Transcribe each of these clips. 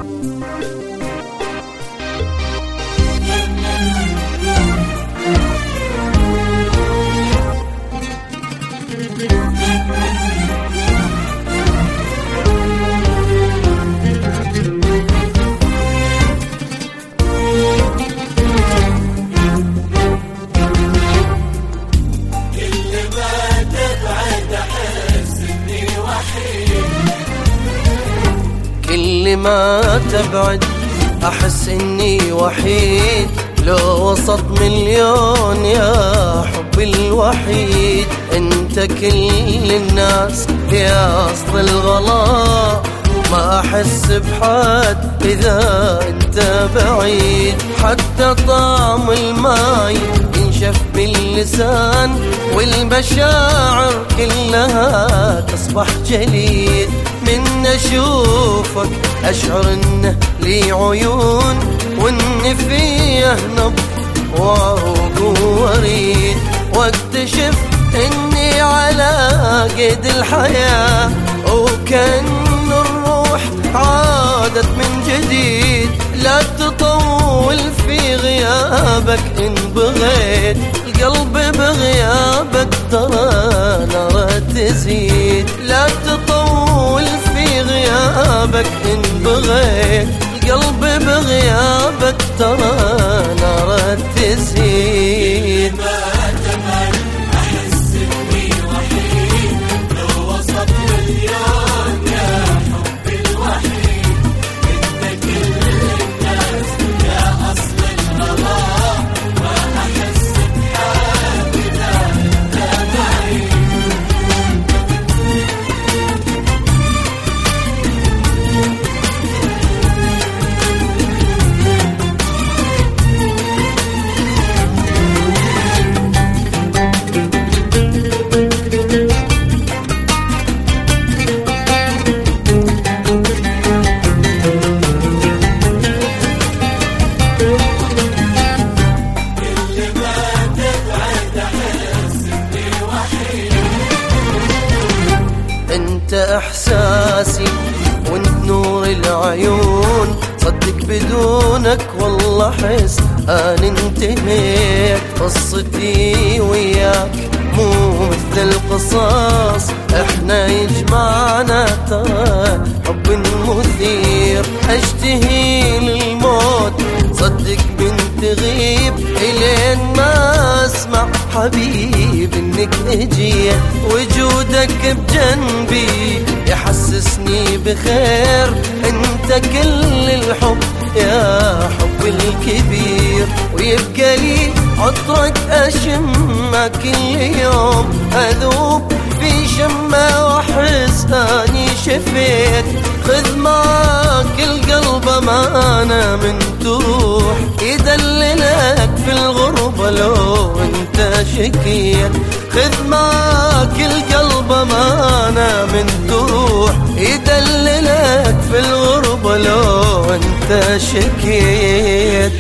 كل ما تبعد أحس إني وحيد، لو وسط مليون يا حبي الوحيد. انت كل الناس يا أصل الغلا، ما أحس بحد إذا انت بعيد. حتى طعم الماي ينشف باللسان، والمشاعر كلها تصبح جليد. من أشوفك أشعر إنه لي عيون، وإن فيه نبض وعروق ووريد. واكتشف إني على قيد الحياة، وكأن الروح عادت من جديد. لا تطول في غيابك إن بغيت، القلب بغيابك ترى نار تزيد. لا تطول في غيابك إن بغيت، القلب بغيابك ترى نار تزيد. أحس إني وحيد، لو وسط مليون يا حبي الوحيد. انت كل الناس يا أصل الغلا، ما أحس بحال إذا انت بعيد. انت احساسي وانت نور العيون، صدق بدونك والله احس انا انتهيت. قصتي وياك مو مثل القصاص، احنا يجمعنا ترى حب مثير. اشتهي للموت صدق بنت غيب، الين ما اسمع حبيب انك اجيت. وجودك بجنبي يحسسني بخير، انت كل الحب يا حبي الكبير. ويبقى لي عطرك اشمه كل يوم، اذوب في شمه واحس اني شفيت. خذ معاك القلب امانه من تروح، يدللك في الغربه لو انت شكيت. خذ معاك القلب امانه من تروح، يدللك في الغربه لو انت شكيت.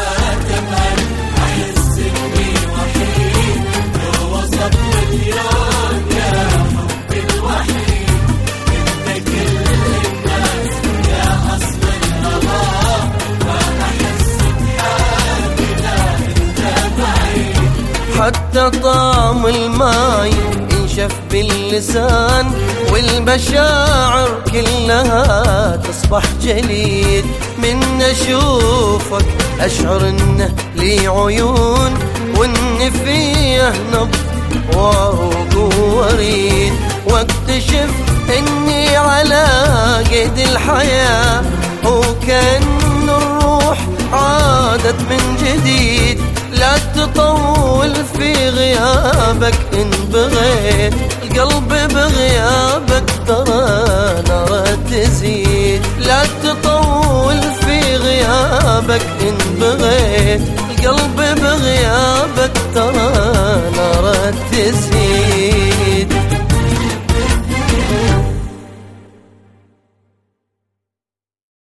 أحس إني وحيد، لو وسط مليون يا حبي الوحيد. انت كل الناس يا أصل الغلا، ما أحس بحال إذا انت بعيد. حتى طعم الماي ينشف باللسان، والمشاعر كلها تصبح جليد. من أشوفك أشعر إنه لي عيون، وإن فيه نبض وعروق ووريد. واكتشف إني على قيد الحياة، وكأن الروح عادت من جديد. لا تطول في غيابك إن بغيت، القلب بغيابك ترى نار تزيد. لا تطول في غيابك إن بغيت،